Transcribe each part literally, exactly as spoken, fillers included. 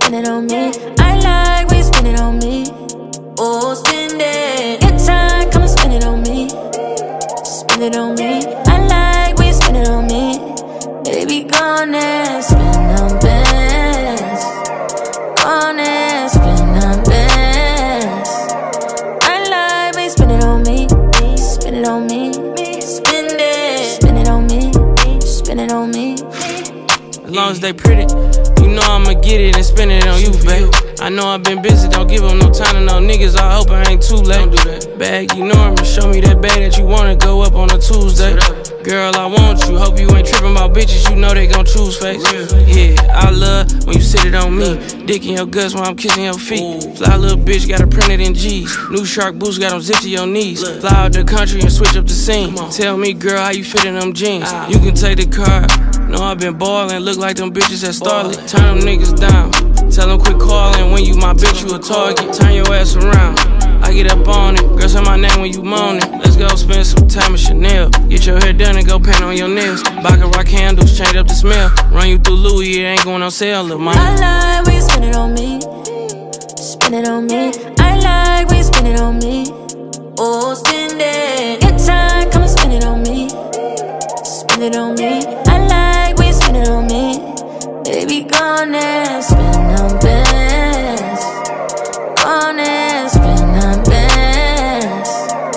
spend it on me. I like when you spend it on me. Oh, spend it. Good time, come and spend it on me. Spend it on me. I like when you spend it on me. Baby, gone and spend on bands. Gone and spend on bands. I like when you spend it on me. Spend it on me. Spend it. Spend it on me. Spend it on me. As long as they pretty, you know I'ma get it and spend it on you, babe. I know I've been busy, don't give them no time to no niggas. I hope I ain't too late. Don't do that. Bag, you know I'ma show me that bag that you wanna go up on a Tuesday. Girl, I want you, hope you ain't tripping about bitches, you know they gon' choose face. Yeah, I love when you sit it on me. Dick in your guts while I'm kissing your feet. Fly little bitch, got it printed in G's. New shark boots, got them zipped to your knees. Fly out the country and switch up the scene. Tell me, girl, how you fit in them jeans. You can take the car. Know I been ballin', look like them bitches at Starlet. Turn them niggas down. Tell them quit callin', when you my bitch, you a target. Turn your ass around. I get up on it. Girl, say my name when you moan it. Let's go spend some time at Chanel. Get your hair done and go paint on your nails. Baccarat candles, change up the smell. Run you through Louis, it ain't going on sale, little mama. I like when you spend it on me. Spend it on me. I like when you spend it on me. Oh, spend it. Good time, come and spend it on me. Spend it on me. I like when you spend it on me. Baby, gone and spend on bands. Gone and spend on bands.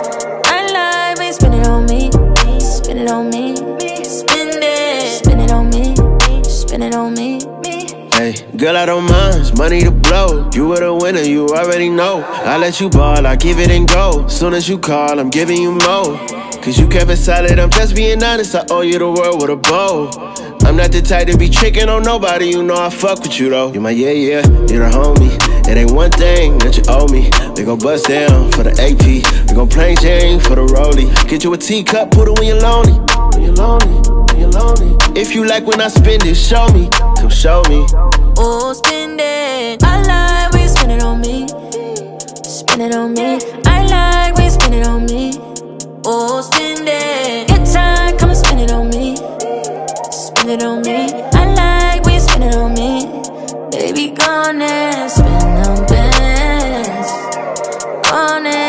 I like when you spend it on me. Spend it on me. Spend it. Spend it on me. Spend it on me. Hey, girl, I don't mind, it's money to blow. You were the winner, you already know. I let you ball, I give it and go. Soon as you call, I'm giving you more. Cause you kept it solid, I'm just being honest. I owe you the world with a bow. I'm not the type to be tricking on nobody, you know I fuck with you though. You my yeah, yeah, you're the homie. It ain't one thing that you owe me. We gon' bust down for the A P. We gon' plain Jane for the rollie. Get you a teacup, put it when you're lonely. When you're lonely, when you're lonely. If you like when I spend it, show me. Come show me. Oh, spend it. I like when you spend it on me. Spend it on me. I like when you spend it on me. Oh, spend it. Good time, come and spend it on me. Spend it on me. I like when you spend it on me. Baby, gone and spend on bands. Gone and